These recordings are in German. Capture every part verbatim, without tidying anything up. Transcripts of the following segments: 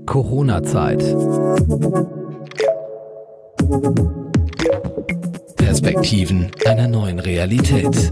Corona-Zeit. Perspektiven einer neuen Realität.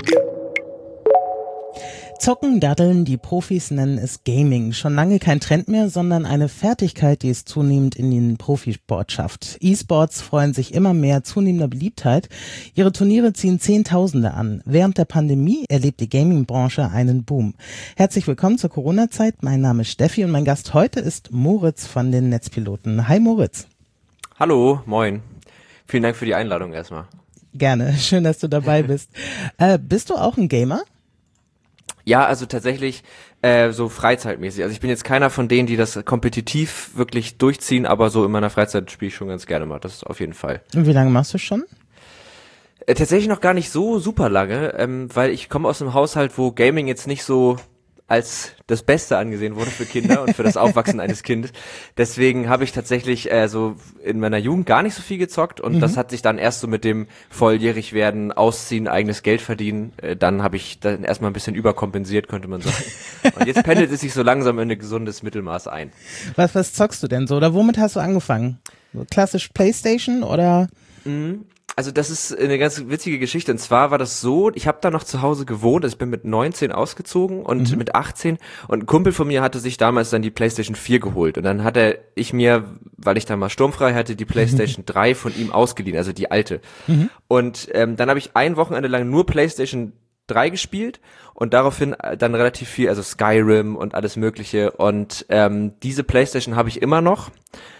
Zocken, daddeln, die Profis nennen es Gaming. Schon lange kein Trend mehr, sondern eine Fertigkeit, die es zunehmend in den Profisport schafft. E-Sports freuen sich immer mehr zunehmender Beliebtheit. Ihre Turniere ziehen Zehntausende an. Während der Pandemie erlebt die Gaming-Branche einen Boom. Herzlich willkommen zur Corona-Zeit. Mein Name ist Steffi und mein Gast heute ist Moritz von den Netzpiloten. Hi Moritz. Hallo, moin. Vielen Dank für die Einladung erstmal. Gerne, schön, dass du dabei bist. äh, bist du auch ein Gamer? Ja, also tatsächlich äh, so freizeitmäßig. Also ich bin jetzt keiner von denen, die das kompetitiv wirklich durchziehen, aber so in meiner Freizeit spiele ich schon ganz gerne mal. Das ist auf jeden Fall. Und wie lange machst du schon? Äh, tatsächlich noch gar nicht so super lange, ähm, weil ich komme aus einem Haushalt, wo Gaming jetzt nicht so als das Beste angesehen wurde für Kinder und für das Aufwachsen eines Kindes. Deswegen habe ich tatsächlich äh, so in meiner Jugend gar nicht so viel gezockt und mhm. das hat sich dann erst so mit dem volljährig werden, ausziehen, eigenes Geld verdienen, äh, dann habe ich dann erstmal ein bisschen überkompensiert, könnte man sagen. Und jetzt pendelt es sich so langsam in ein gesundes Mittelmaß ein. Was, was zockst du denn so oder womit hast du angefangen? So klassisch PlayStation oder? Mhm. Also das ist eine ganz witzige Geschichte und zwar war das so, ich habe da noch zu Hause gewohnt, also ich bin mit neunzehn ausgezogen und mhm. mit achtzehn und ein Kumpel von mir hatte sich damals dann die PlayStation vier geholt und dann hatte ich mir, weil ich da mal sturmfrei hatte, die PlayStation drei von ihm ausgeliehen, also die alte. Mhm. Und ähm, dann habe ich ein Wochenende lang nur PlayStation drei gespielt und daraufhin dann relativ viel, also Skyrim und alles mögliche und ähm, diese PlayStation habe ich immer noch.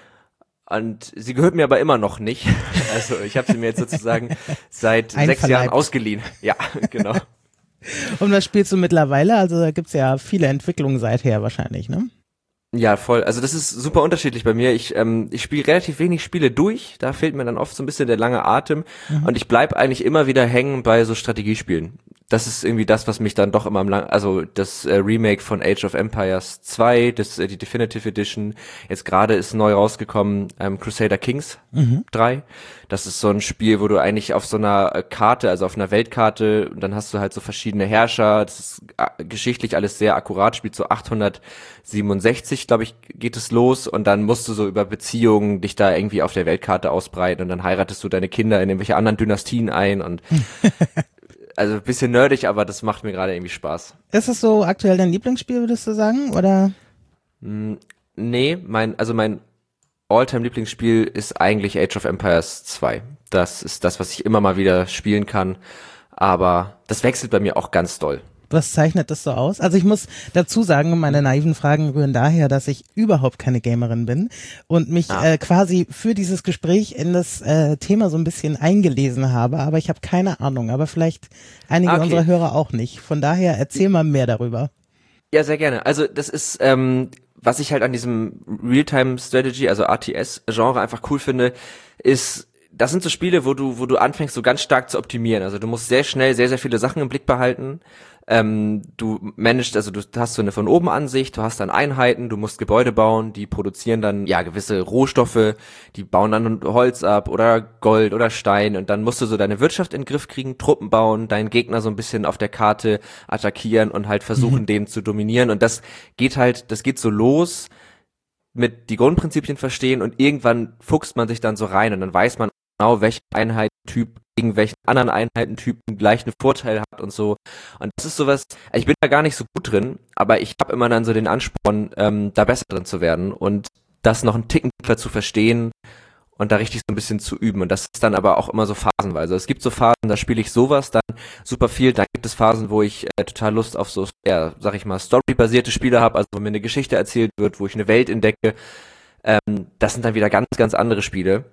Und sie gehört mir aber immer noch nicht. Also ich habe sie mir jetzt sozusagen seit sechs Jahren ausgeliehen. Ja, genau. Und was spielst du mittlerweile? Also da gibt's ja viele Entwicklungen seither wahrscheinlich, ne? Ja, voll. Also das ist super unterschiedlich bei mir. Ich ähm, ich spiele relativ wenig Spiele durch. Da fehlt mir dann oft so ein bisschen der lange Atem. Mhm. Und ich bleib eigentlich immer wieder hängen bei so Strategiespielen. Das ist irgendwie das, was mich dann doch immer am lang, also das äh, Remake von Age of Empires zwei, das äh, die Definitive Edition, jetzt gerade ist neu rausgekommen, ähm, Crusader Kings mhm. drei. Das ist so ein Spiel, wo du eigentlich auf so einer Karte, also auf einer Weltkarte, und dann hast du halt so verschiedene Herrscher, das ist äh, geschichtlich alles sehr akkurat, spielt so achthundertsiebenundsechzig, glaube ich, geht es los und dann musst du so über Beziehungen dich da irgendwie auf der Weltkarte ausbreiten und dann heiratest du deine Kinder in irgendwelche anderen Dynastien ein und also ein bisschen nerdig, aber das macht mir gerade irgendwie Spaß. Ist es so aktuell dein Lieblingsspiel, würdest du sagen, oder? Mm, nee, mein, also mein All-Time-Lieblingsspiel ist eigentlich Age of Empires zwei. Das ist das, was ich immer mal wieder spielen kann, aber das wechselt bei mir auch ganz doll. Was zeichnet das so aus? Also ich muss dazu sagen, meine naiven Fragen rühren daher, dass ich überhaupt keine Gamerin bin und mich ah. äh, quasi für dieses Gespräch in das äh, Thema so ein bisschen eingelesen habe, aber ich habe keine Ahnung, aber vielleicht einige okay. unserer Hörer auch nicht. Von daher erzähl mal mehr darüber. Ja, sehr gerne. Also das ist, ähm, was ich halt an diesem Real-Time-Strategy, also R T S-Genre einfach cool finde, ist, das sind so Spiele, wo du, wo du anfängst, so ganz stark zu optimieren. Also du musst sehr schnell sehr, sehr viele Sachen im Blick behalten. Ähm, du managst, also du hast so eine von oben Ansicht, du hast dann Einheiten, du musst Gebäude bauen, die produzieren dann ja gewisse Rohstoffe, die bauen dann Holz ab oder Gold oder Stein und dann musst du so deine Wirtschaft in den Griff kriegen, Truppen bauen, deinen Gegner so ein bisschen auf der Karte attackieren und halt versuchen, mhm. den zu dominieren und das geht halt, das geht so los mit die Grundprinzipien verstehen und irgendwann fuchst man sich dann so rein und dann weiß man genau, welcher Einheitentyp gegen welchen anderen Einheitentypen gleich einen Vorteil hat und so. Und das ist sowas, ich bin da gar nicht so gut drin, aber ich habe immer dann so den Ansporn, ähm, da besser drin zu werden und das noch einen Ticken tiefer zu verstehen und da richtig so ein bisschen zu üben. Und das ist dann aber auch immer so phasenweise. Es gibt so Phasen, da spiele ich sowas dann super viel. Dann gibt es Phasen, wo ich äh, total Lust auf so, ja, sag ich mal, storybasierte Spiele habe, also wo mir eine Geschichte erzählt wird, wo ich eine Welt entdecke. Ähm, das sind dann wieder ganz, ganz andere Spiele.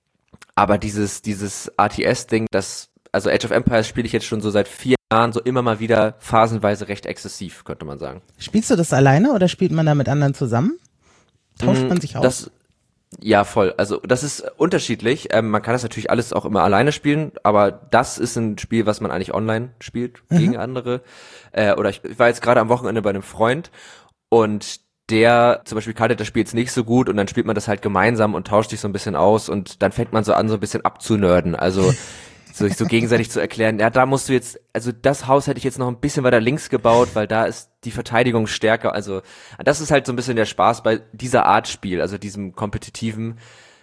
Aber dieses, dieses R T S-Ding, das, also Age of Empires spiele ich jetzt schon so seit vier Jahren so immer mal wieder phasenweise recht exzessiv, könnte man sagen. Spielst du das alleine oder spielt man da mit anderen zusammen? Tauscht man sich aus? Das, ja, voll. Also das ist unterschiedlich. Ähm, man kann das natürlich alles auch immer alleine spielen, aber das ist ein Spiel, was man eigentlich online spielt, mhm. gegen andere. Äh, oder ich, ich war jetzt gerade am Wochenende bei einem Freund und der zum Beispiel kannte das Spiel jetzt nicht so gut und dann spielt man das halt gemeinsam und tauscht sich so ein bisschen aus und dann fängt man so an, so ein bisschen abzunörden. Also so, sich so gegenseitig zu erklären, ja, da musst du jetzt, also das Haus hätte ich jetzt noch ein bisschen weiter links gebaut, weil da ist die Verteidigung stärker. Also das ist halt so ein bisschen der Spaß bei dieser Art Spiel, also diesem kompetitiven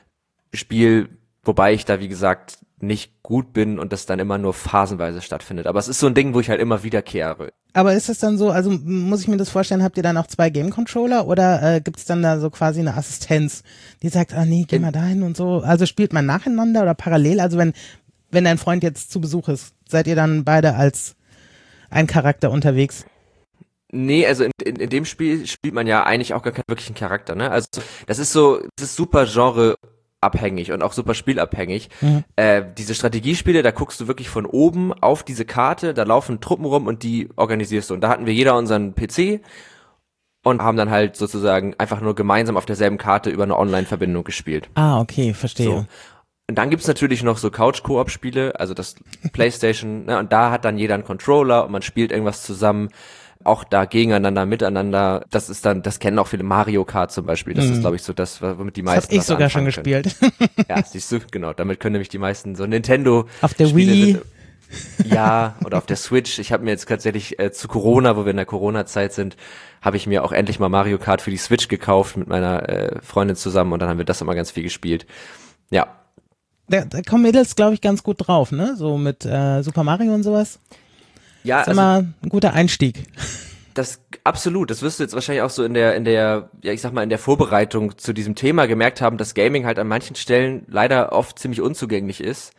Spiel, wobei ich da, wie gesagt, nicht gut bin und das dann immer nur phasenweise stattfindet. Aber es ist so ein Ding, wo ich halt immer wiederkehre. Aber ist es dann so, also muss ich mir das vorstellen, habt ihr dann auch zwei Game-Controller oder äh, gibt es dann da so quasi eine Assistenz, die sagt, ah nee, geh mal dahin und so. Also spielt man nacheinander oder parallel? Also wenn, wenn dein Freund jetzt zu Besuch ist, seid ihr dann beide als ein Charakter unterwegs? Nee, also in, in, in dem Spiel spielt man ja eigentlich auch gar keinen wirklichen Charakter, ne? Also das ist so, das ist super Genre abhängig und auch super spielabhängig. Mhm. Äh, diese Strategiespiele, da guckst du wirklich von oben auf diese Karte, da laufen Truppen rum und die organisierst du. Und da hatten wir jeder unseren P C und haben dann halt sozusagen einfach nur gemeinsam auf derselben Karte über eine Online-Verbindung gespielt. Ah, okay, verstehe. So. Und dann gibt's natürlich noch so Couch-Koop-Spiele, also das PlayStation, ne, und da hat dann jeder einen Controller und man spielt irgendwas zusammen. Auch da gegeneinander, miteinander, das ist dann, das kennen auch viele, Mario Kart zum Beispiel, das mm. ist, glaube ich, so das, womit die meisten das hab ich sogar schon gespielt. Ja, siehst du, genau, damit können nämlich die meisten so Nintendo auf der Spiele Wii. Sind, ja, oder auf der Switch. Ich habe mir jetzt tatsächlich äh, zu Corona, wo wir in der Corona-Zeit sind, habe ich mir auch endlich mal Mario Kart für die Switch gekauft mit meiner äh, Freundin zusammen und dann haben wir das immer ganz viel gespielt. Ja. Da, da kommen Mädels, glaube ich, ganz gut drauf, ne? So mit äh, Super Mario und sowas. Ja, das ist also, immer ein guter Einstieg. Das absolut, das wirst du jetzt wahrscheinlich auch so in der in der ja, ich sag mal in der Vorbereitung zu diesem Thema gemerkt haben, dass Gaming halt an manchen Stellen leider oft ziemlich unzugänglich ist,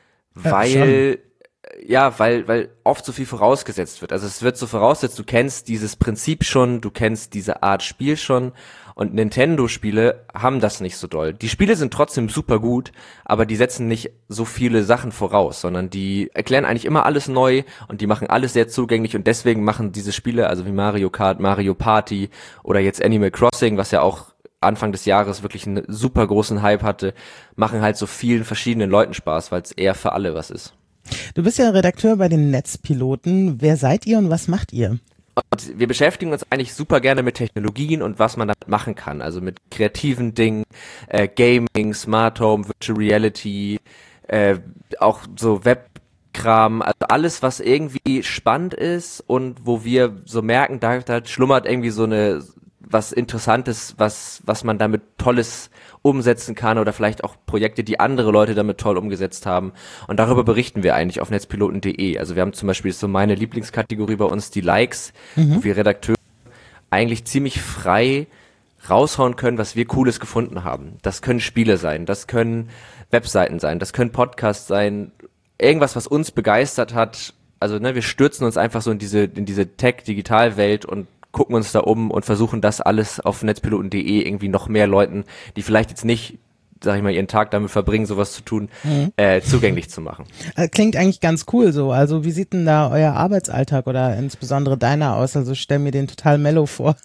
weil ja, ja, weil weil oft so viel vorausgesetzt wird. Also es wird so vorausgesetzt, du kennst dieses Prinzip schon, du kennst diese Art Spiel schon. Und Nintendo-Spiele haben das nicht so doll. Die Spiele sind trotzdem super gut, aber die setzen nicht so viele Sachen voraus, sondern die erklären eigentlich immer alles neu und die machen alles sehr zugänglich und deswegen machen diese Spiele, also wie Mario Kart, Mario Party oder jetzt Animal Crossing, was ja auch Anfang des Jahres wirklich einen super großen Hype hatte, machen halt so vielen verschiedenen Leuten Spaß, weil es eher für alle was ist. Du bist ja Redakteur bei den Netzpiloten. Wer seid ihr und was macht ihr? Und wir beschäftigen uns eigentlich super gerne mit Technologien und was man damit machen kann. Also mit kreativen Dingen, äh, Gaming, Smart Home, Virtual Reality, äh, auch so Webkram, also alles, was irgendwie spannend ist und wo wir so merken, da, da schlummert irgendwie so eine was Interessantes, was was man damit Tolles umsetzen kann oder vielleicht auch Projekte, die andere Leute damit toll umgesetzt haben. Und darüber berichten wir eigentlich auf netzpiloten punkt de. Also wir haben zum Beispiel so meine Lieblingskategorie bei uns, die Likes, mhm. wo wir Redakteure eigentlich ziemlich frei raushauen können, was wir Cooles gefunden haben. Das können Spiele sein, das können Webseiten sein, das können Podcasts sein, irgendwas, was uns begeistert hat. Also ne, wir stürzen uns einfach so in diese in diese Tech-Digital-Welt und gucken uns da um und versuchen das alles auf netzpiloten punkt de irgendwie noch mehr Leuten, die vielleicht jetzt nicht, sag ich mal, ihren Tag damit verbringen, sowas zu tun, mhm. äh, zugänglich zu machen. Klingt eigentlich ganz cool so. Also wie sieht denn da euer Arbeitsalltag oder insbesondere deiner aus? Also ich stell mir den total mellow vor.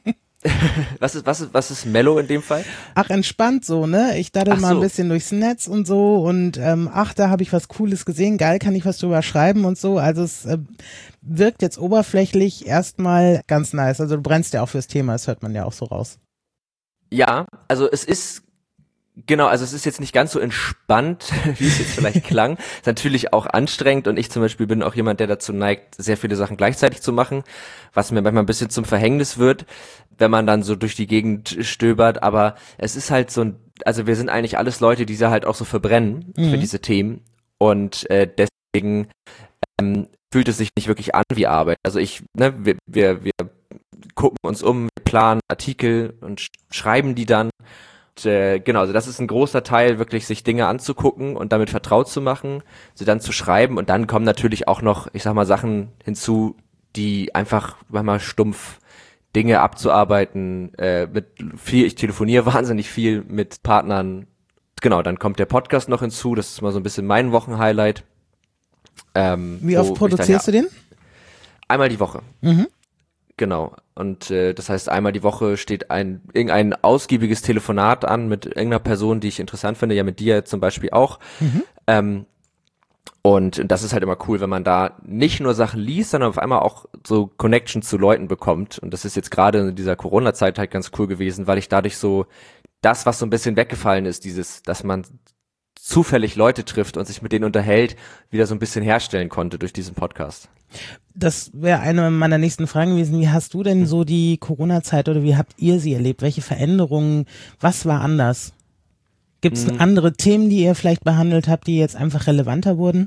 Was ist, was ist, was ist mellow in dem Fall? Ach, entspannt so, ne? Ich daddel Ach mal ein so. bisschen durchs Netz und so und ähm, ach, da habe ich was Cooles gesehen, geil, kann ich was drüber schreiben und so. Also es äh, wirkt jetzt oberflächlich erstmal ganz nice. Also du brennst ja auch fürs Thema, das hört man ja auch so raus. Ja, also es ist Genau, also es ist jetzt nicht ganz so entspannt, wie es jetzt vielleicht klang. Ist natürlich auch anstrengend und ich zum Beispiel bin auch jemand, der dazu neigt, sehr viele Sachen gleichzeitig zu machen, was mir manchmal ein bisschen zum Verhängnis wird, wenn man dann so durch die Gegend stöbert. Aber es ist halt so ein, also wir sind eigentlich alles Leute, die da halt auch so verbrennen mhm. für diese Themen und äh, deswegen ähm, fühlt es sich nicht wirklich an wie Arbeit. Also ich, ne, wir, wir, wir gucken uns um, wir planen Artikel und sch- schreiben die dann. Und, äh, genau, also das ist ein großer Teil, wirklich sich Dinge anzugucken und damit vertraut zu machen, sie dann zu schreiben und dann kommen natürlich auch noch, ich sag mal, Sachen hinzu, die einfach manchmal stumpf Dinge abzuarbeiten, äh, mit viel, ich telefoniere wahnsinnig viel mit Partnern, genau, dann kommt der Podcast noch hinzu, das ist mal so ein bisschen mein Wochenhighlight. Ähm, Wie oft produzierst dann, ja, du den? Einmal die Woche. Mhm. Genau. Und äh, das heißt, einmal die Woche steht ein irgendein ausgiebiges Telefonat an mit irgendeiner Person, die ich interessant finde, ja mit dir zum Beispiel auch. Mhm. Ähm, und das ist halt immer cool, wenn man da nicht nur Sachen liest, sondern auf einmal auch so Connections zu Leuten bekommt. Und das ist jetzt gerade in dieser Corona-Zeit halt ganz cool gewesen, weil ich dadurch so das, was so ein bisschen weggefallen ist, dieses, dass man zufällig Leute trifft und sich mit denen unterhält, wieder so ein bisschen herstellen konnte durch diesen Podcast. Das wäre eine meiner nächsten Fragen gewesen. Wie hast du denn so die Corona-Zeit oder wie habt ihr sie erlebt? Welche Veränderungen, was war anders? Gibt es mhm. andere Themen, die ihr vielleicht behandelt habt, die jetzt einfach relevanter wurden?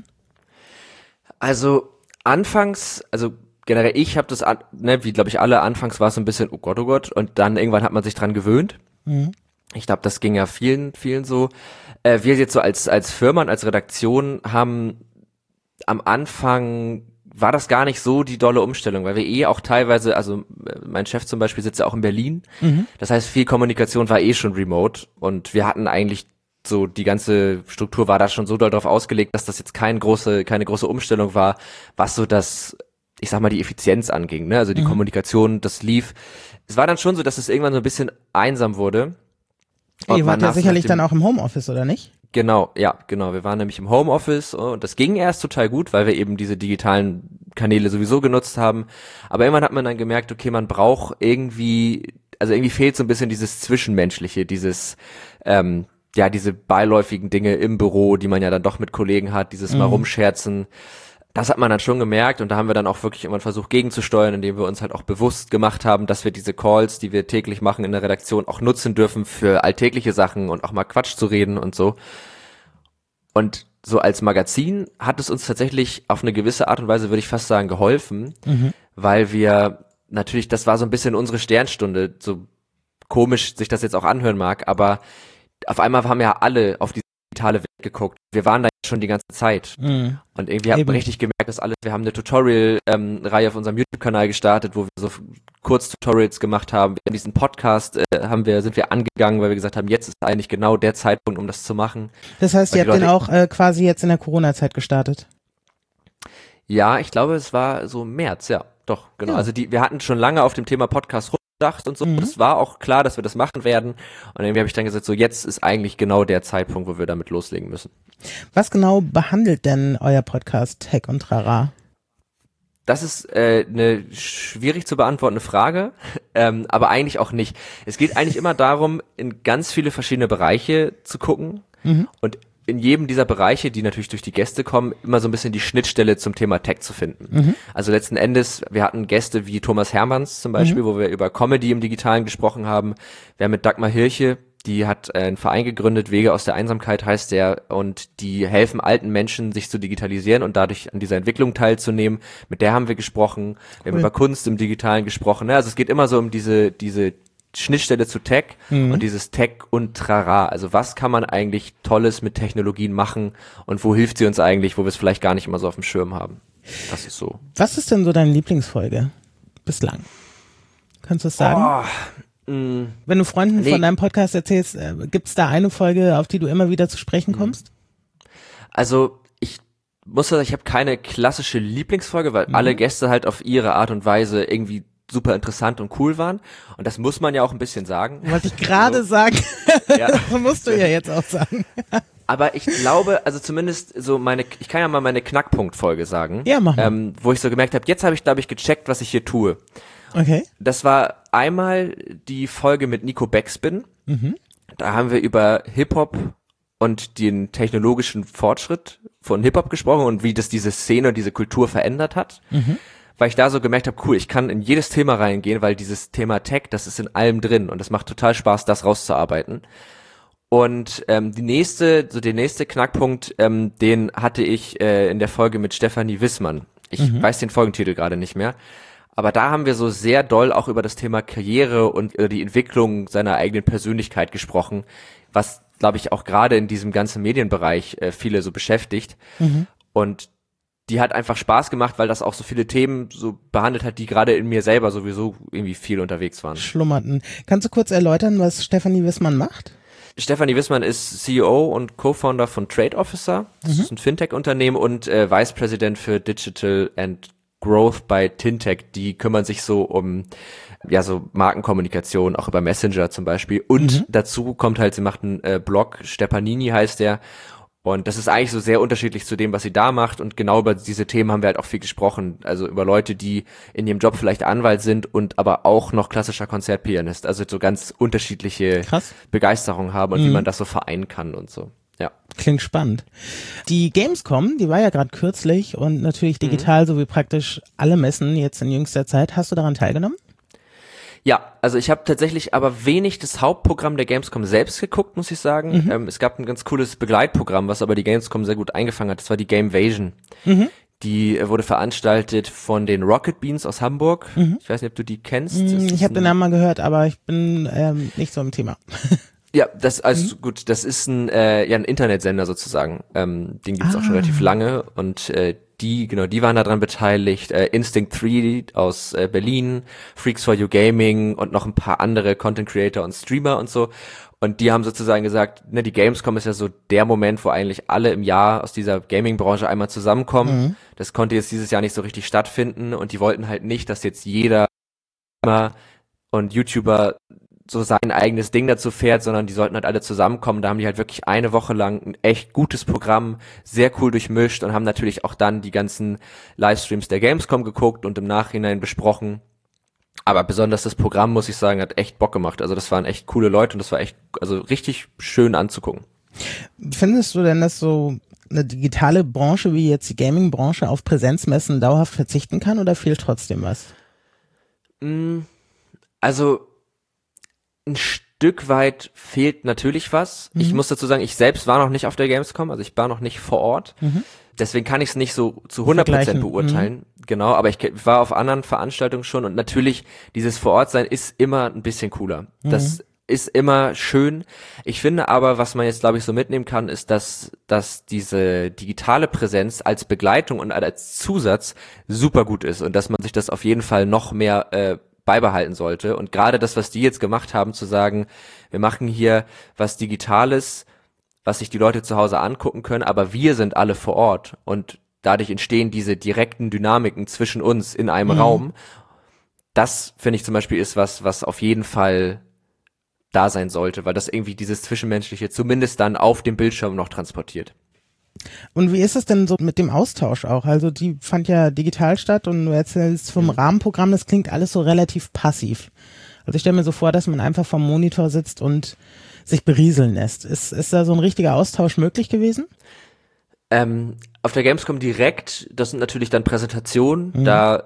Also anfangs, also generell ich habe das, ne, wie glaube ich alle, anfangs war es so ein bisschen, oh Gott, oh Gott, und dann irgendwann hat man sich dran gewöhnt. Mhm. Ich glaube, das ging ja vielen, vielen so. Äh, wir jetzt so als als Firma und als Redaktion haben am Anfang war das gar nicht so die dolle Umstellung, weil wir eh auch teilweise, also mein Chef zum Beispiel sitzt ja auch in Berlin. Mhm. Das heißt, viel Kommunikation war eh schon remote und wir hatten eigentlich so, die ganze Struktur war da schon so doll drauf ausgelegt, dass das jetzt keine große, keine große Umstellung war, was so das, ich sag mal, die Effizienz anging, ne? Also die mhm. Kommunikation, das lief. Es war dann schon so, dass es irgendwann so ein bisschen einsam wurde. Ihr wart ja sicherlich dann auch im Homeoffice, oder nicht? Genau, ja, genau. Wir waren nämlich im Homeoffice und das ging erst total gut, weil wir eben diese digitalen Kanäle sowieso genutzt haben. Aber irgendwann hat man dann gemerkt, okay, man braucht irgendwie, also irgendwie fehlt so ein bisschen dieses Zwischenmenschliche, dieses, ähm, ja, diese beiläufigen Dinge im Büro, die man ja dann doch mit Kollegen hat, dieses mhm. mal rumscherzen. Das hat man dann schon gemerkt und da haben wir dann auch wirklich irgendwann versucht gegenzusteuern, indem wir uns halt auch bewusst gemacht haben, dass wir diese Calls, die wir täglich machen in der Redaktion, auch nutzen dürfen für alltägliche Sachen und auch mal Quatsch zu reden und so. Und so als Magazin hat es uns tatsächlich auf eine gewisse Art und Weise, würde ich fast sagen, geholfen, mhm. weil wir natürlich, das war so ein bisschen unsere Sternstunde, so komisch sich das jetzt auch anhören mag, aber auf einmal haben ja alle auf die digitale Welt geguckt. Wir waren da schon die ganze Zeit. Mhm. Und irgendwie haben wir richtig gemerkt, dass alles, wir haben eine Tutorial-Reihe ähm, auf unserem YouTube-Kanal gestartet, wo wir so Kurz-Tutorials gemacht haben. Wir haben diesen Podcast, äh, haben wir, sind wir angegangen, weil wir gesagt haben, jetzt ist eigentlich genau der Zeitpunkt, um das zu machen. Das heißt, ihr habt den auch äh, quasi jetzt in der Corona-Zeit gestartet? Ja, ich glaube, es war so März, ja, doch, genau. Ja. Also die, wir hatten schon lange auf dem Thema Podcast rumgedacht und so. Mhm. Es war auch klar, dass wir das machen werden. Und irgendwie habe ich dann gesagt, so jetzt ist eigentlich genau der Zeitpunkt, wo wir damit loslegen müssen. Was genau behandelt denn euer Podcast Tech und Trara? Das ist äh, eine schwierig zu beantwortende Frage, ähm, aber eigentlich auch nicht. Es geht eigentlich immer darum, in ganz viele verschiedene Bereiche zu gucken mhm. und in jedem dieser Bereiche, die natürlich durch die Gäste kommen, immer so ein bisschen die Schnittstelle zum Thema Tech zu finden. Mhm. Also letzten Endes, wir hatten Gäste wie Thomas Hermanns zum Beispiel, mhm. wo wir über Comedy im Digitalen gesprochen haben. Wir haben mit Dagmar Hirche, die hat einen Verein gegründet, Wege aus der Einsamkeit heißt der, und die helfen alten Menschen, sich zu digitalisieren und dadurch an dieser Entwicklung teilzunehmen. Mit der haben wir gesprochen. Wir cool. haben über Kunst im Digitalen gesprochen. Also es geht immer so um diese diese Schnittstelle zu Tech mhm. und dieses Tech und Trara. Also was kann man eigentlich Tolles mit Technologien machen und wo hilft sie uns eigentlich, wo wir es vielleicht gar nicht immer so auf dem Schirm haben. Das ist so. Was ist denn so deine Lieblingsfolge bislang? Kannst du es sagen? Oh, mh, Wenn du Freunden nee. von deinem Podcast erzählst, äh, gibt es da eine Folge, auf die du immer wieder zu sprechen kommst? Also ich muss sagen, ich habe keine klassische Lieblingsfolge, weil mhm. alle Gäste halt auf ihre Art und Weise irgendwie super interessant und cool waren. Und das muss man ja auch ein bisschen sagen. Wollte ich gerade so. sagen. Ja. Das musst du ja jetzt auch sagen. Aber ich glaube, also zumindest so meine, ich kann ja mal meine Knackpunktfolge sagen. Ja, mach mal. Ähm, wo ich so gemerkt habe, jetzt habe ich, glaube ich, gecheckt, was ich hier tue. Okay. Das war einmal die Folge mit Nico Backspin. Mhm. Da haben wir über Hip-Hop und den technologischen Fortschritt von Hip-Hop gesprochen und wie das diese Szene und diese Kultur verändert hat. Mhm. Weil ich da so gemerkt habe, cool, ich kann in jedes Thema reingehen, weil dieses Thema Tech, das ist in allem drin und es macht total Spaß, das rauszuarbeiten. Und ähm, die nächste, so der nächste Knackpunkt, ähm, den hatte ich äh, in der Folge mit Stefanie Wissmann. Ich mhm. weiß den Folgentitel gerade nicht mehr. Aber da haben wir so sehr doll auch über das Thema Karriere und äh, die Entwicklung seiner eigenen Persönlichkeit gesprochen, was, glaube ich, auch gerade in diesem ganzen Medienbereich äh, viele so beschäftigt. Mhm. Und die hat einfach Spaß gemacht, weil das auch so viele Themen so behandelt hat, die gerade in mir selber sowieso irgendwie viel unterwegs waren. Schlummerten. Kannst du kurz erläutern, was Stefanie Wissmann macht? Stefanie Wissmann ist C E O und Co-Founder von Trade Officer. Das mhm. ist ein Fintech-Unternehmen und äh, Vice President für Digital and Growth bei Tintech. Die kümmern sich so um ja so Markenkommunikation, auch über Messenger zum Beispiel. Und mhm. dazu kommt halt, sie macht einen äh, Blog, Stepanini heißt der. Und das ist eigentlich so sehr unterschiedlich zu dem, was sie da macht. Und genau über diese Themen haben wir halt auch viel gesprochen. Also über Leute, die in ihrem Job vielleicht Anwalt sind und aber auch noch klassischer Konzertpianist. Also so ganz unterschiedliche Krass. Begeisterungen haben und mhm. wie man das so vereinen kann und so. Ja. Klingt spannend. Die Gamescom, die war ja gerade kürzlich und natürlich digital, mhm. so wie praktisch alle Messen jetzt in jüngster Zeit. Hast du daran teilgenommen? Ja, also ich habe tatsächlich aber wenig das Hauptprogramm der Gamescom selbst geguckt, muss ich sagen. Mhm. Ähm, es gab ein ganz cooles Begleitprogramm, was aber die Gamescom sehr gut eingefangen hat. Das war die Gamevasion. Mhm. Die wurde veranstaltet von den Rocket Beans aus Hamburg. Mhm. Ich weiß nicht, ob du die kennst. Mhm, ich habe den Namen mal gehört, aber ich bin ähm, nicht so im Thema. Ja, das also mhm. gut, das ist ein äh, ja ein Internetsender sozusagen. Ähm, den gibt's ah. auch schon relativ lange und äh, die genau, die waren daran beteiligt. Äh, Instinct drei aus äh, Berlin, Freaks for You Gaming und noch ein paar andere Content Creator und Streamer und so. Und die haben sozusagen gesagt, ne, die Gamescom ist ja so der Moment, wo eigentlich alle im Jahr aus dieser Gaming-Branche einmal zusammenkommen. Mhm. Das konnte jetzt dieses Jahr nicht so richtig stattfinden und die wollten halt nicht, dass jetzt jeder und YouTuber so sein eigenes Ding dazu fährt, sondern die sollten halt alle zusammenkommen. Da haben die halt wirklich eine Woche lang ein echt gutes Programm, sehr cool durchmischt und haben natürlich auch dann die ganzen Livestreams der Gamescom geguckt und im Nachhinein besprochen. Aber besonders das Programm, muss ich sagen, hat echt Bock gemacht. Also das waren echt coole Leute und das war echt, also richtig schön anzugucken. Findest du denn, dass so eine digitale Branche wie jetzt die Gaming-Branche auf Präsenzmessen dauerhaft verzichten kann oder fehlt trotzdem was? Also ein Stück weit fehlt natürlich was. Mhm. Ich muss dazu sagen, ich selbst war noch nicht auf der Gamescom, also ich war noch nicht vor Ort. Mhm. Deswegen kann ich es nicht so zu hundert Prozent beurteilen. Mhm. Genau, aber ich war auf anderen Veranstaltungen schon und natürlich dieses Vorortsein ist immer ein bisschen cooler. Mhm. Das ist immer schön. Ich finde aber, was man jetzt, glaube ich, so mitnehmen kann, ist, dass, dass diese digitale Präsenz als Begleitung und als Zusatz super gut ist und dass man sich das auf jeden Fall noch mehr äh, beibehalten sollte. Und gerade das, was die jetzt gemacht haben, zu sagen, wir machen hier was Digitales, was sich die Leute zu Hause angucken können, aber wir sind alle vor Ort und dadurch entstehen diese direkten Dynamiken zwischen uns in einem mhm. Raum. Das, finde ich zum Beispiel, ist was, was auf jeden Fall da sein sollte, weil das irgendwie dieses Zwischenmenschliche zumindest dann auf dem Bildschirm noch transportiert. Und wie ist es denn so mit dem Austausch auch? Also die fand ja digital statt und du erzählst vom mhm. Rahmenprogramm, das klingt alles so relativ passiv. Also ich stelle mir so vor, dass man einfach vom Monitor sitzt und sich berieseln lässt. Ist, ist da so ein richtiger Austausch möglich gewesen? Ähm, auf der Gamescom direkt, das sind natürlich dann Präsentationen, mhm. da,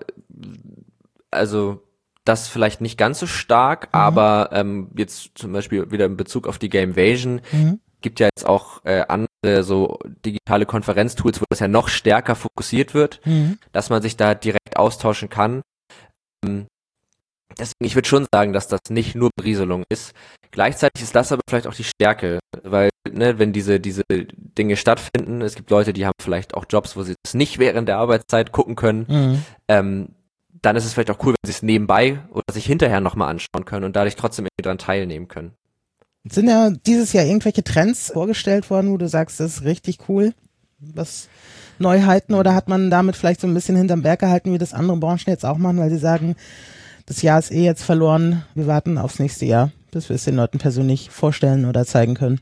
also das vielleicht nicht ganz so stark, mhm. aber ähm, jetzt zum Beispiel wieder in Bezug auf die Gamevasion, mhm. gibt ja jetzt auch äh, andere so digitale Konferenztools, wo das ja noch stärker fokussiert wird, mhm. dass man sich da direkt austauschen kann. Ähm, deswegen, ich würde schon sagen, dass das nicht nur Berieselung ist. Gleichzeitig ist das aber vielleicht auch die Stärke, weil, ne, wenn diese diese Dinge stattfinden, es gibt Leute, die haben vielleicht auch Jobs, wo sie das nicht während der Arbeitszeit gucken können, mhm. ähm, dann ist es vielleicht auch cool, wenn sie es nebenbei oder sich hinterher nochmal anschauen können und dadurch trotzdem irgendwie dran teilnehmen können. Sind ja dieses Jahr irgendwelche Trends vorgestellt worden, wo du sagst, das ist richtig cool, was Neuheiten, oder hat man damit vielleicht so ein bisschen hinterm Berg gehalten, wie das andere Branchen jetzt auch machen, weil sie sagen, das Jahr ist eh jetzt verloren, wir warten aufs nächste Jahr, bis wir es den Leuten persönlich vorstellen oder zeigen können.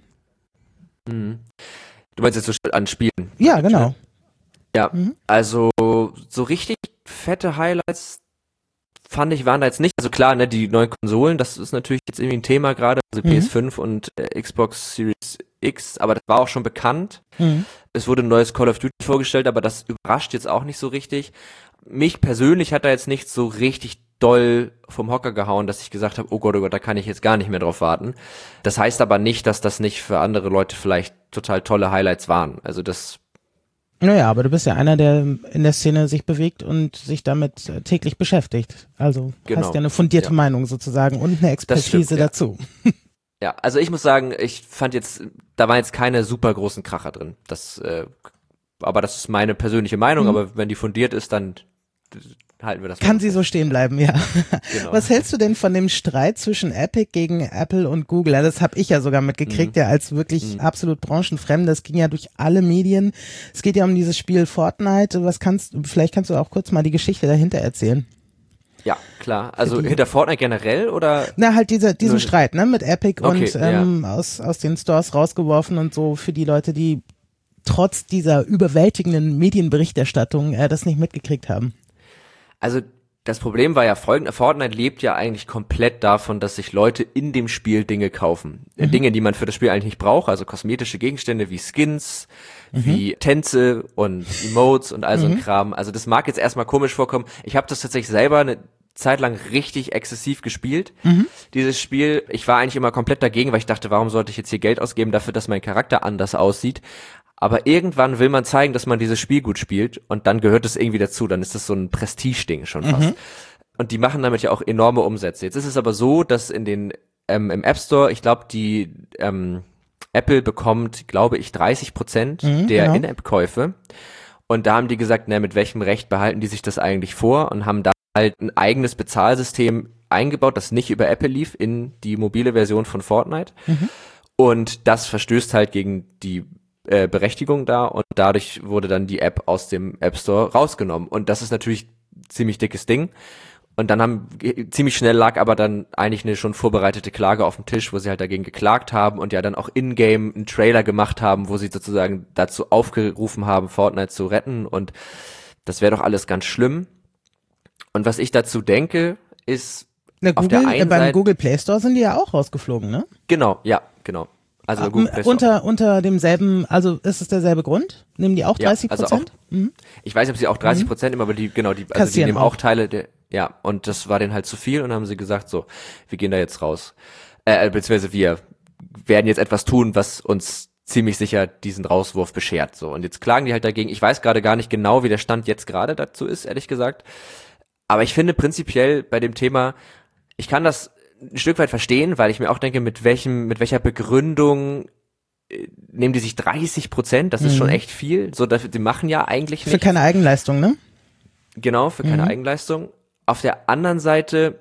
Mhm. Du meinst jetzt so an Spielen? Ja, genau. Ja, mhm. also so richtig fette Highlights fand ich, waren da jetzt nicht. Also klar, ne, die neuen Konsolen, das ist natürlich jetzt irgendwie ein Thema gerade, also mhm. P S fünf und äh, Xbox Series X, aber das war auch schon bekannt. Mhm. Es wurde ein neues Call of Duty vorgestellt, aber das überrascht jetzt auch nicht so richtig. Mich persönlich hat da jetzt nicht so richtig doll vom Hocker gehauen, dass ich gesagt habe, oh Gott, oh Gott, da kann ich jetzt gar nicht mehr drauf warten. Das heißt aber nicht, dass das nicht für andere Leute vielleicht total tolle Highlights waren. Also das Naja, aber du bist ja einer, der in der Szene sich bewegt und sich damit täglich beschäftigt. Also genau. Hast ja eine fundierte ja. Meinung sozusagen und eine Expertise stimmt, ja. dazu. Ja, also ich muss sagen, ich fand jetzt, da waren jetzt keine super großen Kracher drin. Das, äh, aber das ist meine persönliche Meinung, mhm. aber wenn die fundiert ist, dann halten wir das. Kann sie so stehen bleiben, ja. Genau. Was hältst du denn von dem Streit zwischen Epic gegen Apple und Google? Ja, das habe ich ja sogar mitgekriegt, mhm. ja, als wirklich mhm. absolut branchenfremd. Das ging ja durch alle Medien. Es geht ja um dieses Spiel Fortnite. Was kannst, vielleicht kannst du auch kurz mal die Geschichte dahinter erzählen. Ja, klar. Also hinter Fortnite generell oder? Na, halt dieser, diesen Nur Streit, ne, mit Epic okay, und ähm, ja. aus, aus den Stores rausgeworfen und so für die Leute, die trotz dieser überwältigenden Medienberichterstattung äh, das nicht mitgekriegt haben. Also Das Problem war ja folgendes, Fortnite lebt ja eigentlich komplett davon, dass sich Leute in dem Spiel Dinge kaufen. Mhm. Dinge, die man für das Spiel eigentlich nicht braucht, also kosmetische Gegenstände wie Skins, mhm. wie Tänze und Emotes und all so ein mhm. Kram. Also das mag jetzt erstmal komisch vorkommen. Ich habe das tatsächlich selber eine Zeit lang richtig exzessiv gespielt, mhm. dieses Spiel. Ich war eigentlich immer komplett dagegen, weil ich dachte, warum sollte ich jetzt hier Geld ausgeben dafür, dass mein Charakter anders aussieht? Aber irgendwann will man zeigen, dass man dieses Spiel gut spielt und dann gehört es irgendwie dazu. Dann ist das so ein Prestige-Ding schon fast. Mhm. Und die machen damit ja auch enorme Umsätze. Jetzt ist es aber so, dass in den ähm, im App Store, ich glaube, die ähm, Apple bekommt, glaube ich, dreißig Prozent mhm, der genau. In-App-Käufe. Und da haben die gesagt, na, mit welchem Recht behalten die sich das eigentlich vor und haben da halt ein eigenes Bezahlsystem eingebaut, das nicht über Apple lief, in die mobile Version von Fortnite. Mhm. Und das verstößt halt gegen die äh, Berechtigung da und dadurch wurde dann die App aus dem App Store rausgenommen. Und das ist natürlich ein ziemlich dickes Ding. Und dann haben, ziemlich schnell lag aber dann eigentlich eine schon vorbereitete Klage auf dem Tisch, wo sie halt dagegen geklagt haben und ja dann auch in-game einen Trailer gemacht haben, wo sie sozusagen dazu aufgerufen haben, Fortnite zu retten und das wäre doch alles ganz schlimm. Und was ich dazu denke, ist, Na, Google, auf der einen beim Seite, Google Play Store sind die ja auch rausgeflogen, ne? Genau, ja, genau. Also um, Google Play Store. unter unter demselben, also ist es derselbe Grund? Nehmen die auch dreißig Prozent? Ja, also auch, mhm. Ich weiß nicht, ob sie auch dreißig Prozent nehmen, aber die, genau, die, also die nehmen auch, auch Teile der, ja, und das war denen halt zu viel und haben sie gesagt, so, wir gehen da jetzt raus. Äh, beziehungsweise wir werden jetzt etwas tun, was uns ziemlich sicher diesen Rauswurf beschert, so. Und jetzt klagen die halt dagegen. Ich weiß gerade gar nicht genau, wie der Stand jetzt gerade dazu ist, ehrlich gesagt. Aber ich finde prinzipiell bei dem Thema, ich kann das ein Stück weit verstehen, weil ich mir auch denke, mit welchem, mit welcher Begründung äh, nehmen die sich dreißig Prozent, das ist mhm. schon echt viel, so, dafür, die machen ja eigentlich nicht. Für keine Eigenleistung, ne? Genau, für keine mhm. Eigenleistung. Auf der anderen Seite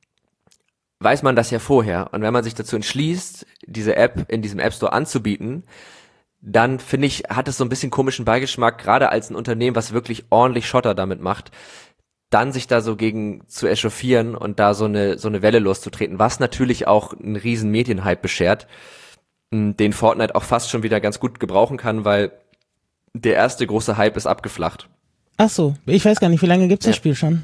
weiß man das ja vorher. Und wenn man sich dazu entschließt, diese App in diesem App Store anzubieten, dann finde ich, hat es so ein bisschen komischen Beigeschmack, gerade als ein Unternehmen, was wirklich ordentlich Schotter damit macht, dann sich da so gegen zu echauffieren und da so eine so eine Welle loszutreten, was natürlich auch einen riesen Medienhype beschert, den Fortnite auch fast schon wieder ganz gut gebrauchen kann, weil der erste große Hype ist abgeflacht. Ach so, ich weiß gar nicht, wie lange gibt's das ja. Spiel schon?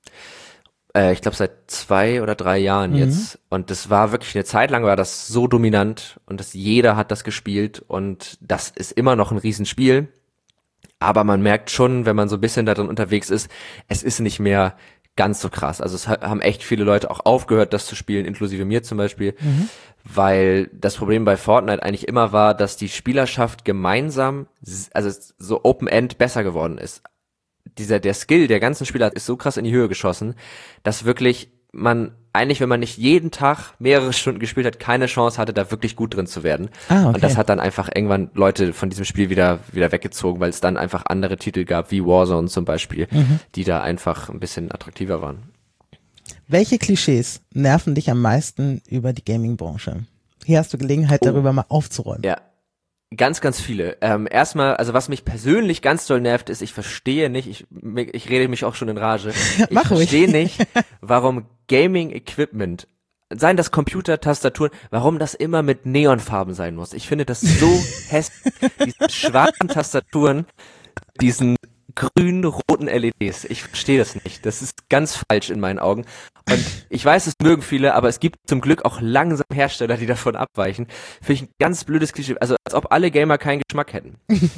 Äh, ich glaube seit zwei oder drei Jahren mhm. jetzt. Und das war wirklich eine Zeit lang war das so dominant und dass jeder hat das gespielt und das ist immer noch ein Riesenspiel. Aber man merkt schon, wenn man so ein bisschen da drin unterwegs ist, es ist nicht mehr ganz so krass. Also es haben echt viele Leute auch aufgehört, das zu spielen, inklusive mir zum Beispiel, mhm. weil das Problem bei Fortnite eigentlich immer war, dass die Spielerschaft gemeinsam, also so Open-End besser geworden ist. Dieser, der Skill der ganzen Spieler ist so krass in die Höhe geschossen, dass wirklich man eigentlich, wenn man nicht jeden Tag mehrere Stunden gespielt hat, keine Chance hatte, da wirklich gut drin zu werden. Ah, okay. Und das hat dann einfach irgendwann Leute von diesem Spiel wieder wieder weggezogen, weil es dann einfach andere Titel gab, wie Warzone zum Beispiel, mhm. die da einfach ein bisschen attraktiver waren. Welche Klischees nerven dich am meisten über die Gaming-Branche? Hier hast du Gelegenheit, oh. darüber mal aufzuräumen. Ja. Ganz, ganz viele. Ähm, erstmal, also was mich persönlich ganz doll nervt, ist, ich verstehe nicht, ich, ich rede mich auch schon in Rage, ich Mach verstehe ruhig. nicht, warum Gaming-Equipment, seien das Computer, Tastaturen, warum das immer mit Neonfarben sein muss. Ich finde das so hässlich, diese schwarzen Tastaturen, diesen grünen, roten L E Ds. Ich verstehe das nicht. Das ist ganz falsch in meinen Augen. Und ich weiß, es mögen viele, aber es gibt zum Glück auch langsam Hersteller, die davon abweichen. Finde ich ein ganz blödes Klischee. Also als ob alle Gamer keinen Geschmack hätten.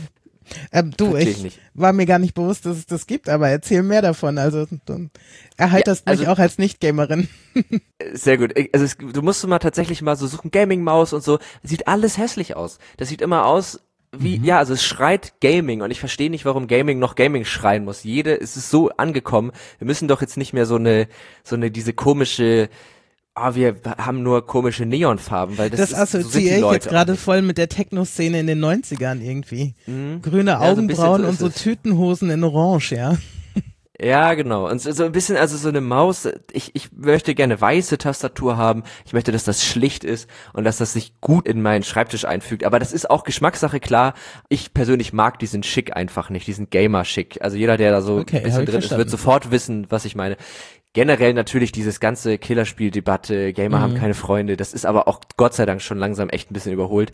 ähm, du, Versteh ich nicht. War mir gar nicht bewusst, dass es das gibt, aber erzähl mehr davon. Also du erheiterst ja, also, mich auch als Nicht-Gamerin. Sehr gut. Also es, du musst mal tatsächlich mal so suchen, Gaming-Maus und so. Sieht alles hässlich aus. Das sieht immer aus wie, mhm. ja, also es schreit Gaming und ich verstehe nicht, warum Gaming noch Gaming schreien muss. Jede, es ist so angekommen. Wir müssen doch jetzt nicht mehr so eine, so eine, diese komische, ah, oh, wir haben nur komische Neonfarben, weil das, das ist, assoziiere so ich jetzt gerade voll mit der Techno-Szene in den neunzigern irgendwie. Mhm. Grüne Augenbrauen ja, so und so Tütenhosen in Orange, ja. Ja, genau. Und so, so ein bisschen, also so eine Maus, ich, ich möchte gerne weiße Tastatur haben, ich möchte, dass das schlicht ist und dass das sich gut in meinen Schreibtisch einfügt. Aber das ist auch Geschmackssache, klar. Ich persönlich mag diesen Schick einfach nicht, diesen Gamer-Schick. Also jeder, der da so okay, ein bisschen drin verstanden. ist, wird sofort wissen, was ich meine. Generell natürlich dieses ganze Killerspiel-Debatte, Gamer mhm. haben keine Freunde, das ist aber auch Gott sei Dank schon langsam echt ein bisschen überholt.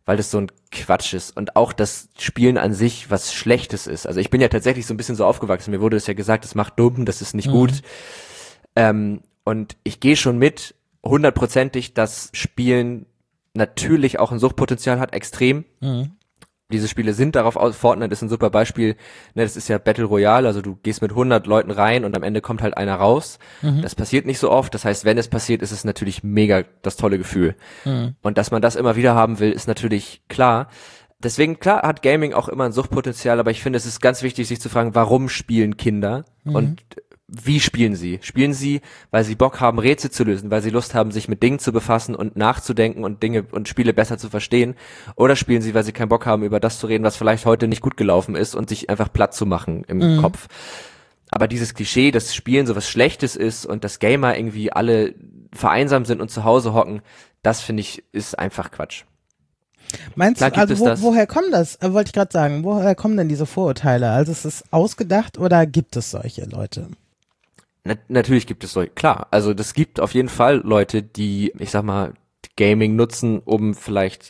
weil das so ein Quatsch ist und auch das Spielen an sich was Schlechtes ist. Also ich bin ja tatsächlich so ein bisschen so aufgewachsen, mir wurde es ja gesagt, das macht dumm, das ist nicht Mhm. gut. Ähm, und ich gehe schon mit, hundertprozentig, dass Spielen natürlich auch ein Suchtpotenzial hat, extrem. Mhm. Diese Spiele sind darauf aus, Fortnite ist ein super Beispiel, ne, das ist ja Battle Royale, also du gehst mit hundert Leuten rein und am Ende kommt halt einer raus. Mhm. Das passiert nicht so oft, das heißt, wenn es passiert, ist es natürlich mega das tolle Gefühl. Mhm. Und dass man das immer wieder haben will, ist natürlich klar. Deswegen, klar, hat Gaming auch immer ein Suchtpotenzial, aber ich finde, es ist ganz wichtig, sich zu fragen, warum spielen Kinder Mhm. und wie spielen sie? Spielen sie, weil sie Bock haben, Rätsel zu lösen, weil sie Lust haben, sich mit Dingen zu befassen und nachzudenken und Dinge und Spiele besser zu verstehen? Oder spielen sie, weil sie keinen Bock haben, über das zu reden, was vielleicht heute nicht gut gelaufen ist und sich einfach platt zu machen im Mhm. Kopf? Aber dieses Klischee, dass Spielen so was Schlechtes ist und dass Gamer irgendwie alle vereinsamt sind und zu Hause hocken, das finde ich, ist einfach Quatsch. Meinst Klar du, gibt also es wo, das. woher kommen das? Äh, wollte ich gerade sagen, woher kommen denn diese Vorurteile? Also ist es ausgedacht oder gibt es solche Leute? Na, natürlich gibt es solche, klar, also das gibt auf jeden Fall Leute, die, ich sag mal, Gaming nutzen, um vielleicht,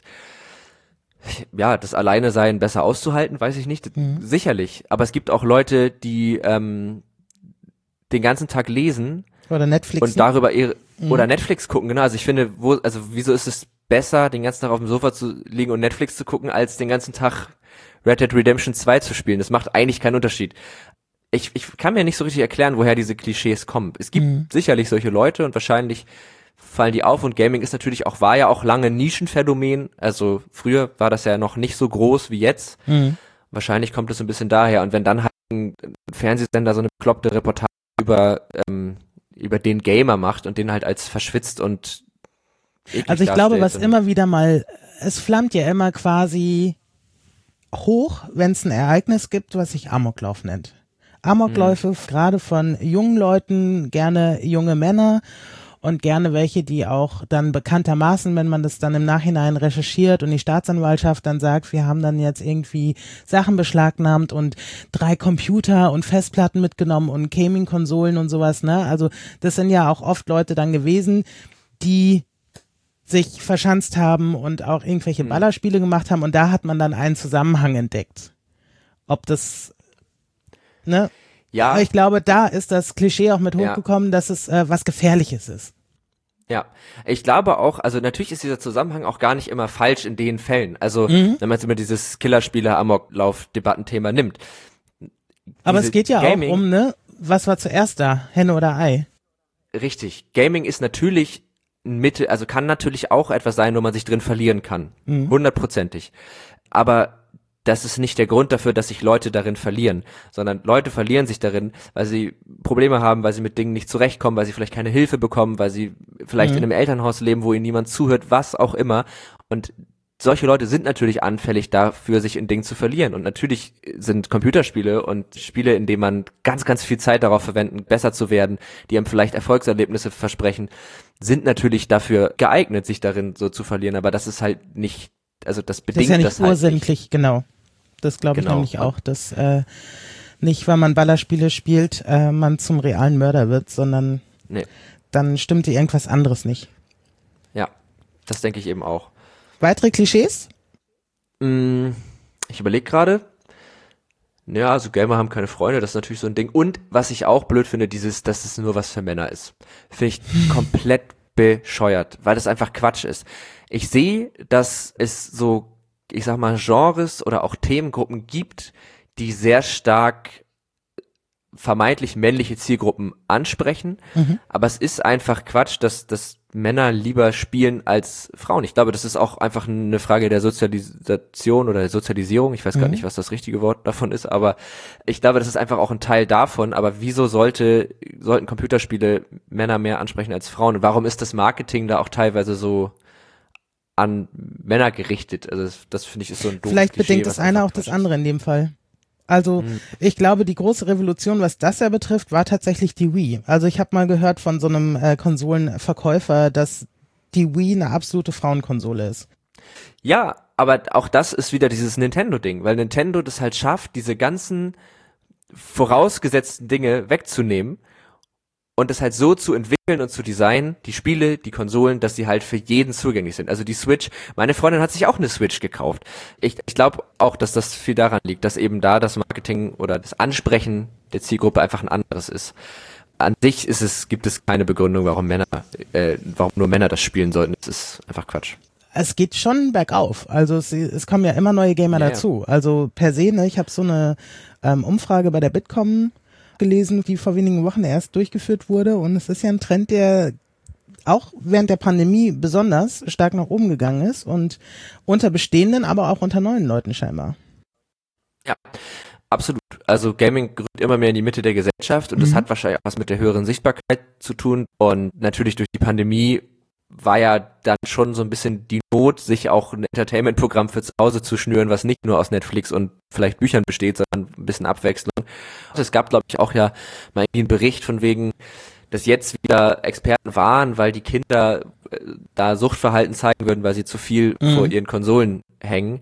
ja, das Alleinesein besser auszuhalten, weiß ich nicht, Mhm. sicherlich, aber es gibt auch Leute, die ähm, den ganzen Tag lesen Oder Netflix? und darüber ihre, Mhm. oder Netflix gucken, genau, also ich finde, wo, also wieso ist es besser, den ganzen Tag auf dem Sofa zu liegen und Netflix zu gucken, als den ganzen Tag Red Dead Redemption zwei zu spielen? Das macht eigentlich keinen Unterschied. Ich, ich kann mir nicht so richtig erklären, woher diese Klischees kommen. Es gibt Mhm. sicherlich solche Leute und wahrscheinlich fallen die auf und Gaming ist natürlich auch, war ja auch lange ein Nischenphänomen. Also früher war das ja noch nicht so groß wie jetzt. Mhm. Wahrscheinlich kommt es so ein bisschen daher. Und wenn dann halt ein Fernsehsender so eine bekloppte Reportage über, ähm, über den Gamer macht und den halt als verschwitzt und eklig Also ich glaube, darstellt, was dann- immer wieder mal, es flammt ja immer quasi hoch, wenn es ein Ereignis gibt, was sich Amoklauf nennt. Amokläufe, Mhm. gerade von jungen Leuten, gerne junge Männer und gerne welche, die auch dann bekanntermaßen, wenn man das dann im Nachhinein recherchiert und die Staatsanwaltschaft dann sagt, wir haben dann jetzt irgendwie Sachen beschlagnahmt und drei Computer und Festplatten mitgenommen und Gaming-Konsolen und sowas, ne? Also das sind ja auch oft Leute dann gewesen, die sich verschanzt haben und auch irgendwelche Mhm. Ballerspiele gemacht haben und da hat man dann einen Zusammenhang entdeckt. Ob das, ne? Ja, Aber ich glaube, da ist das Klischee auch mit Ja. hochgekommen, dass es äh, was Gefährliches ist. ja. Ich glaube auch, also natürlich ist dieser Zusammenhang auch gar nicht immer falsch in den Fällen. Also, Mhm. wenn man jetzt immer dieses Killerspieler-Amoklauf-Debattenthema nimmt. Aber Diese es geht ja Gaming- auch um, ne? Was war zuerst da? Henne oder Ei? Richtig. Gaming ist natürlich ein Mittel, also kann natürlich auch etwas sein, wo man sich drin verlieren kann. Mhm. Hundertprozentig. Aber das ist nicht der Grund dafür, dass sich Leute darin verlieren, sondern Leute verlieren sich darin, weil sie Probleme haben, weil sie mit Dingen nicht zurechtkommen, weil sie vielleicht keine Hilfe bekommen, weil sie vielleicht Mhm. in einem Elternhaus leben, wo ihnen niemand zuhört, was auch immer. Und solche Leute sind natürlich anfällig dafür, sich in Dingen zu verlieren. Und natürlich sind Computerspiele und Spiele, in denen man ganz, ganz viel Zeit darauf verwenden, besser zu werden, die einem vielleicht Erfolgserlebnisse versprechen, sind natürlich dafür geeignet, sich darin so zu verlieren. Aber das ist halt nicht, also das Das bedingt ist ja nicht das halt nicht. ursächlich, genau. Das glaube ich Genau. nämlich auch, dass äh, nicht, weil man Ballerspiele spielt, äh, man zum realen Mörder wird, sondern Nee. dann stimmte irgendwas anderes nicht. Ja, das denke ich eben auch. Weitere Klischees? Mm, Ich überlege gerade. Ja, also Gamer haben keine Freunde, das ist natürlich so ein Ding. Und was ich auch blöd finde, dieses, dass es nur was für Männer ist. Finde ich komplett bescheuert, weil das einfach Quatsch ist. Ich sehe, dass es so, ich sag mal, Genres oder auch Themengruppen gibt, die sehr stark vermeintlich männliche Zielgruppen ansprechen, Mhm. aber es ist einfach Quatsch, dass, dass Männer lieber spielen als Frauen. Ich glaube, das ist auch einfach eine Frage der Sozialisation oder der Sozialisierung. Ich weiß Mhm. gar nicht, was das richtige Wort davon ist, aber ich glaube, das ist einfach auch ein Teil davon. Aber wieso sollte, sollten Computerspiele Männer mehr ansprechen als Frauen? Und warum ist das Marketing da auch teilweise so an Männer gerichtet? Also das, das finde ich ist so ein doofes Vielleicht Klischee, bedingt was das eine einfach auch das Quatsch ist. andere in dem Fall. Also Mhm. ich glaube, die große Revolution, was das ja betrifft, war tatsächlich die Wii. Also ich habe mal gehört von so einem äh, Konsolenverkäufer, dass die Wii eine absolute Frauenkonsole ist. Ja, aber auch das ist wieder dieses Nintendo-Ding, weil Nintendo das halt schafft, diese ganzen vorausgesetzten Dinge wegzunehmen und das halt so zu entwickeln und zu designen, die Spiele, die Konsolen, dass sie halt für jeden zugänglich sind. Also die Switch, meine Freundin hat sich auch eine Switch gekauft. Ich, ich glaube auch, dass das viel daran liegt, dass eben da das Marketing oder das Ansprechen der Zielgruppe einfach ein anderes ist. An sich ist es, gibt es keine Begründung, warum Männer, äh, warum nur Männer das spielen sollten. Das ist einfach Quatsch. Es geht schon bergauf. Also es, es kommen ja immer neue Gamer ja, dazu. Ja. Also per se, ne, ich habe so eine ähm, Umfrage bei der Bitkom gelesen, die vor wenigen Wochen erst durchgeführt wurde, und es ist ja ein Trend, der auch während der Pandemie besonders stark nach oben gegangen ist und unter bestehenden, aber auch unter neuen Leuten scheinbar. Ja, absolut. Also Gaming gerückt immer mehr in die Mitte der Gesellschaft und mhm. das hat wahrscheinlich auch was mit der höheren Sichtbarkeit zu tun, und natürlich durch die Pandemie war ja dann schon so ein bisschen die Not, sich auch ein Entertainment-Programm für zu Hause zu schnüren, was nicht nur aus Netflix und vielleicht Büchern besteht, sondern ein bisschen Abwechslung. Es gab, glaube ich, auch ja mal irgendwie einen Bericht von wegen, dass jetzt wieder Experten waren, weil die Kinder äh, da Suchtverhalten zeigen würden, weil sie zu viel mhm. vor ihren Konsolen hängen.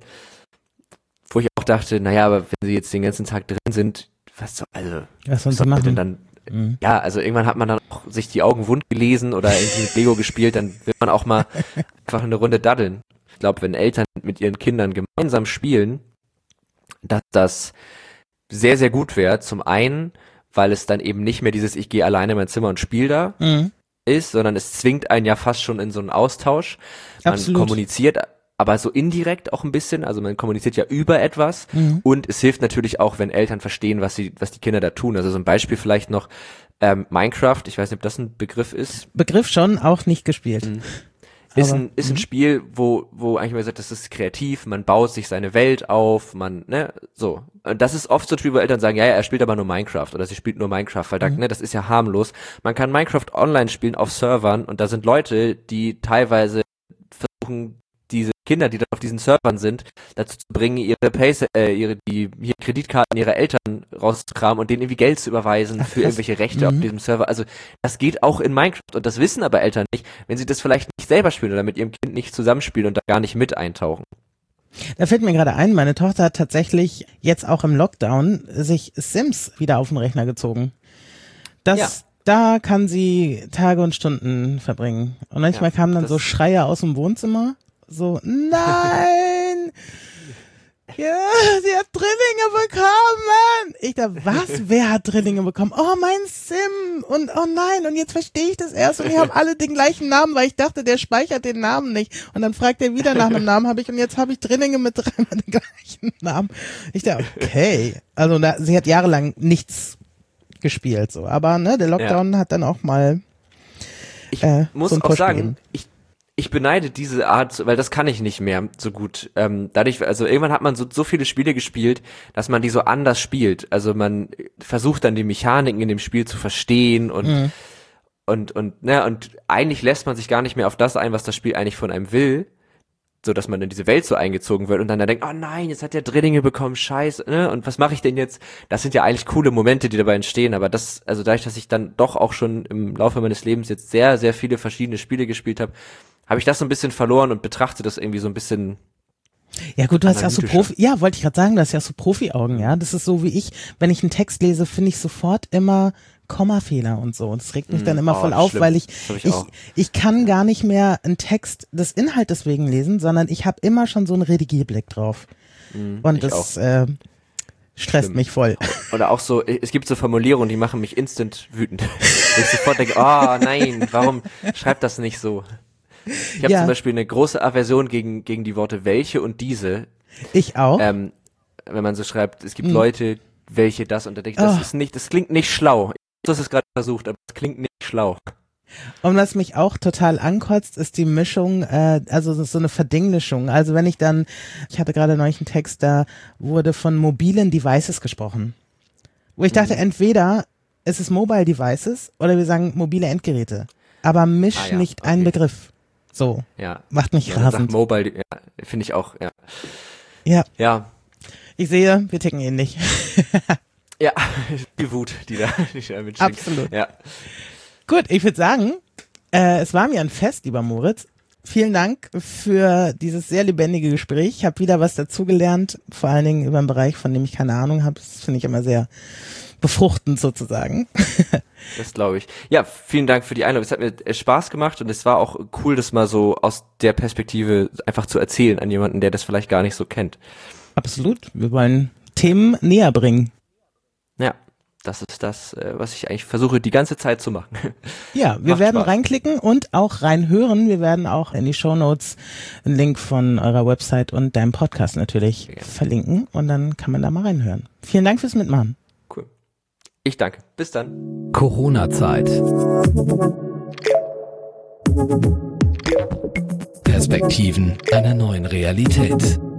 Wo ich auch dachte, naja, aber wenn sie jetzt den ganzen Tag drin sind, was soll, also, was sollen sie machen? Denn dann Mhm. Ja, also irgendwann hat man dann auch sich die Augen wund gelesen oder irgendwie mit Lego gespielt, dann will man auch mal einfach eine Runde daddeln. Ich glaube, wenn Eltern mit ihren Kindern gemeinsam spielen, dass das sehr, sehr gut wäre. Zum einen, weil es dann eben nicht mehr dieses ich gehe alleine in mein Zimmer und spiele da mhm. ist, sondern es zwingt einen ja fast schon in so einen Austausch. Man Absolut. kommuniziert aber so indirekt auch ein bisschen, also man kommuniziert ja über etwas mhm. und es hilft natürlich auch, wenn Eltern verstehen, was sie, was die Kinder da tun. Also so ein Beispiel vielleicht noch ähm, Minecraft, ich weiß nicht, ob das ein Begriff ist. Begriff schon, auch nicht gespielt. Mhm. Ist aber, ein, ist ein Spiel, wo, wo eigentlich mal gesagt, das ist kreativ, man baut sich seine Welt auf, man, ne, so. Und das ist oft so ein Spiel, wo Eltern sagen, ja, ja, er spielt aber nur Minecraft oder sie spielt nur Minecraft, weil da, mhm. ne, das ist ja harmlos. Man kann Minecraft online spielen auf Servern und da sind Leute, die teilweise versuchen, diese Kinder, die da auf diesen Servern sind, dazu zu bringen, ihre Pay, äh, ihre die hier Kreditkarten ihrer Eltern rauszukramen und denen irgendwie Geld zu überweisen Ach, für irgendwelche Rechte mhm. auf diesem Server. Also das geht auch in Minecraft und das wissen aber Eltern nicht, wenn sie das vielleicht nicht selber spielen oder mit ihrem Kind nicht zusammenspielen und da gar nicht mit eintauchen. Da fällt mir gerade ein, meine Tochter hat tatsächlich jetzt auch im Lockdown sich Sims wieder auf den Rechner gezogen. Das ja. Da kann sie Tage und Stunden verbringen. Und manchmal ja, kamen dann so Schreie aus dem Wohnzimmer. So, nein! Ja, sie hat Drillinge bekommen! Ich dachte, was? Wer hat Drillinge bekommen? Oh, mein Sim! Und oh nein, und jetzt verstehe ich das erst und die haben alle den gleichen Namen, weil ich dachte, der speichert den Namen nicht. Und dann fragt er wieder nach einem Namen, habe ich, und jetzt habe ich Drillinge mit dreimal den gleichen Namen. Ich dachte, okay. Also da, sie hat jahrelang nichts gespielt, so. Aber ne, der Lockdown ja. hat dann auch mal Ich äh, muss so auch sagen, gegeben. ich Ich beneide diese Art, weil das kann ich nicht mehr so gut. Ähm, dadurch, also irgendwann hat man so, so viele Spiele gespielt, dass man die so anders spielt. Also man versucht dann die Mechaniken in dem Spiel zu verstehen und mhm. und und ne und eigentlich lässt man sich gar nicht mehr auf das ein, was das Spiel eigentlich von einem will, so dass man in diese Welt so eingezogen wird und dann, dann denkt, oh nein, jetzt hat der Drillinge bekommen, scheiße, ne? Und was mache ich denn jetzt? Das sind ja eigentlich coole Momente, die dabei entstehen, aber das, also dadurch, dass ich dann doch auch schon im Laufe meines Lebens jetzt sehr, sehr viele verschiedene Spiele gespielt habe, habe ich das so ein bisschen verloren und betrachte das irgendwie so ein bisschen. Ja gut, du hast ja so Profi, ja, wollte ich gerade sagen, du hast ja so Profi-Augen, ja. Das ist so wie ich, wenn ich einen Text lese, finde ich sofort immer Kommafehler und so. Und das regt mich mm, dann immer oh, voll auf, schlimm. weil ich ich, ich ich kann gar nicht mehr einen Text des Inhaltes wegen lesen, sondern ich habe immer schon so einen Redigierblick drauf. Mm, und das äh, stresst schlimm. mich voll. Oder auch so, es gibt so Formulierungen, die machen mich instant wütend. ich sofort denke, oh nein, warum schreibt das nicht so? Ich habe ja. zum Beispiel eine große Aversion gegen gegen die Worte welche und diese. Ich auch. Ähm, wenn man so schreibt, es gibt hm. Leute, welche das und da denke ich, das oh. ist nicht, das klingt nicht schlau. Ich habe es gerade versucht, aber es klingt nicht schlau. Und was mich auch total ankotzt, ist die Mischung, äh, also so eine Verdinglischung. Also wenn ich dann, ich hatte gerade neulich einen Text, da wurde von mobilen Devices gesprochen. Wo ich dachte, hm. entweder ist es Mobile Devices oder wir sagen mobile Endgeräte. Aber misch ah, ja. nicht okay. einen Begriff. So, ja. macht mich ja, rasend. Mobile, ja, finde ich auch, ja. Ja. Ja. Ich sehe, wir ticken ähnlich. Ja, die Wut, die da, die da mitschwingt. Absolut. Ja. Gut, ich würde sagen, äh, es war mir ein Fest, lieber Moritz. Vielen Dank für dieses sehr lebendige Gespräch. Ich habe wieder was dazugelernt, vor allen Dingen über einen Bereich, von dem ich keine Ahnung habe. Das finde ich immer sehr befruchtend sozusagen. Das glaube ich. Ja, vielen Dank für die Einladung. Es hat mir Spaß gemacht und es war auch cool, das mal so aus der Perspektive einfach zu erzählen an jemanden, der das vielleicht gar nicht so kennt. Absolut. Wir wollen Themen näher bringen. Ja, das ist das, was ich eigentlich versuche, die ganze Zeit zu machen. Ja, wir Macht werden Spaß. reinklicken und auch reinhören. Wir werden auch in die Shownotes einen Link von eurer Website und deinem Podcast natürlich Gerne. verlinken und dann kann man da mal reinhören. Vielen Dank fürs Mitmachen. Cool. Ich danke. Bis dann. Corona-Zeit. Perspektiven einer neuen Realität.